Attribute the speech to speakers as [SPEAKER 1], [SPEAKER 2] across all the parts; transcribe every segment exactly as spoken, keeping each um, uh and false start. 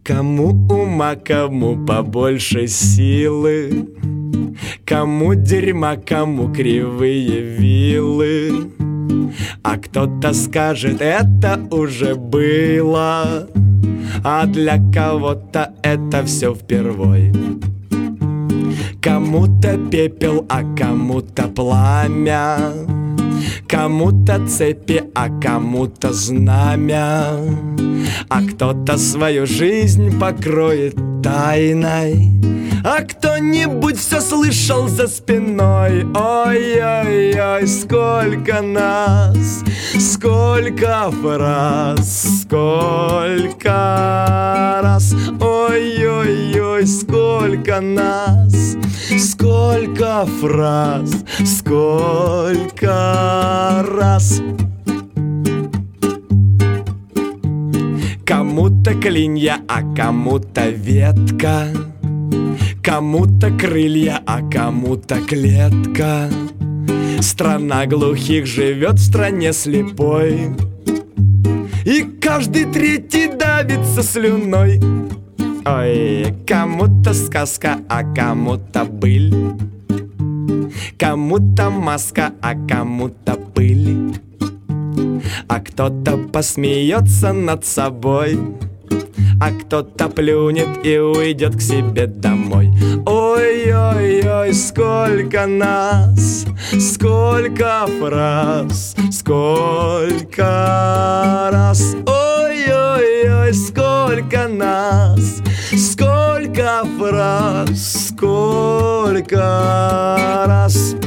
[SPEAKER 1] Кому ума, кому побольше силы, кому дерьма, кому кривые вилы. А кто-то скажет, это уже было, а для кого-то это все впервой. Кому-то пепел, а кому-то пламя, кому-то цепи, а кому-то знамя. А кто-то свою жизнь покроет тайной, а кто-нибудь все слышал за спиной. Ой-ой-ой, сколько нас, сколько фраз, сколько раз. Ой-ой-ой, сколько нас, сколько фраз, сколько раз. Кому-то клинья, а кому-то ветка, кому-то крылья, а кому-то клетка. Страна глухих живет в стране слепой, и каждый третий давится слюной. Ой, кому-то сказка, а кому-то быль, кому-то маска, а кому-то пыль. А кто-то посмеется над собой, а кто-то плюнет и уйдет к себе домой. Ой-ой-ой, сколько нас, сколько фраз, сколько раз. Ой-ой-ой, сколько нас, сколько фраз, сколько раз.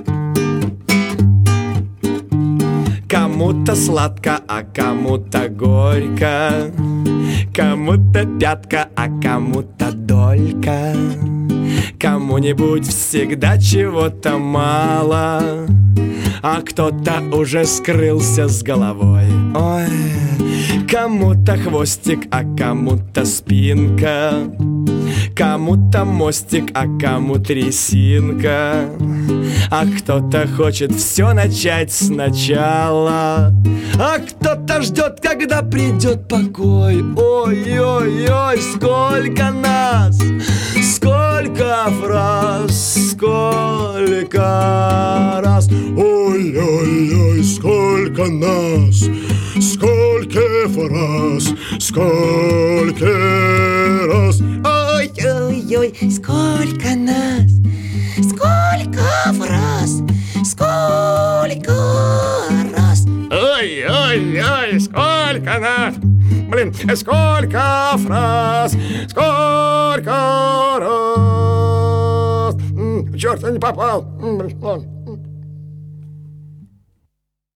[SPEAKER 1] Кому-то сладко, а кому-то горько, кому-то пятка, а кому-то долька. Кому-нибудь всегда чего-то мало, а кто-то уже скрылся с головой. Ой, кому-то хвостик, а кому-то спинка, кому-то мостик, а кому трясинка. А кто-то хочет все начать сначала, а кто-то ждет, когда придет покой. Ой-ой-ой, сколько нас, сколько фраз, сколько раз. Ой-ой-ой, сколько нас, сколько фраз, сколько раз.
[SPEAKER 2] Ой-ой-ой, сколько нас, сколько фраз, сколько раз.
[SPEAKER 1] Ой-ой-ой, сколько нас, блин, сколько фраз, сколько раз. Черт, я не попал. Блин, ладно.